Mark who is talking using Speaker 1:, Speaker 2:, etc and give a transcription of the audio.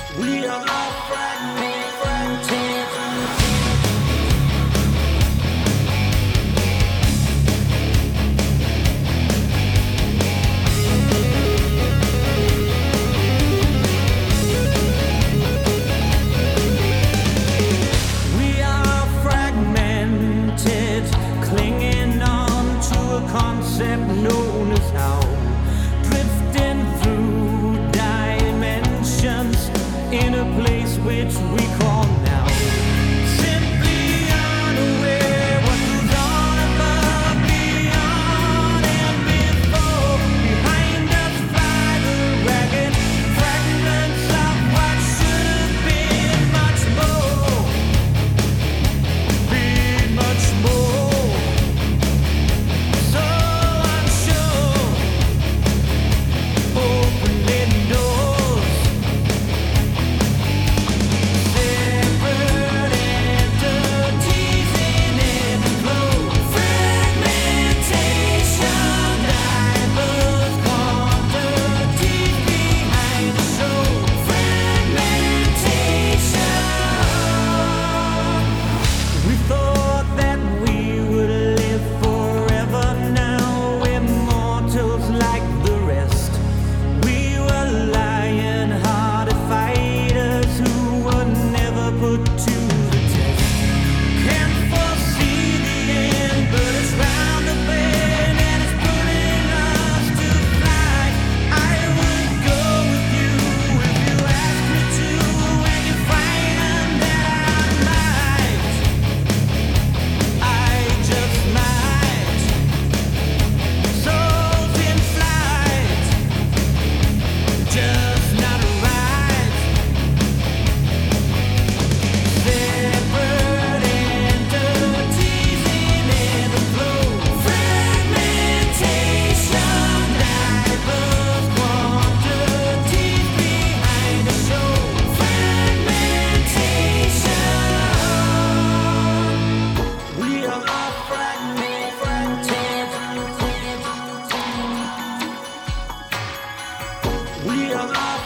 Speaker 1: We are all fragmented. We are fragmented, clinging on to a concept known as how, drifting through dimensions in a place which we call now. Simply unaware what goes on above, beyond, and before. Behind us fly the ragged fragments of what should have been much more. Been much more. So unsure, opening doors. Separate entities in every flow. Fragmentation, diverse quantities behind the show. Fragmentation. We thought that we would live forever. Now we're mortals like the rest. We were lion-hearted fighters who were never put to the test. Can't foresee the end, but it's round the bend and it's pulling us to fly. I would go with you if you asked me to, and you find that I just might. Souls in flight, just not right. Separate entities in every flow. Fragmentation, diverse quantities behind the show. Fragmentation. We are all fragmented. We are all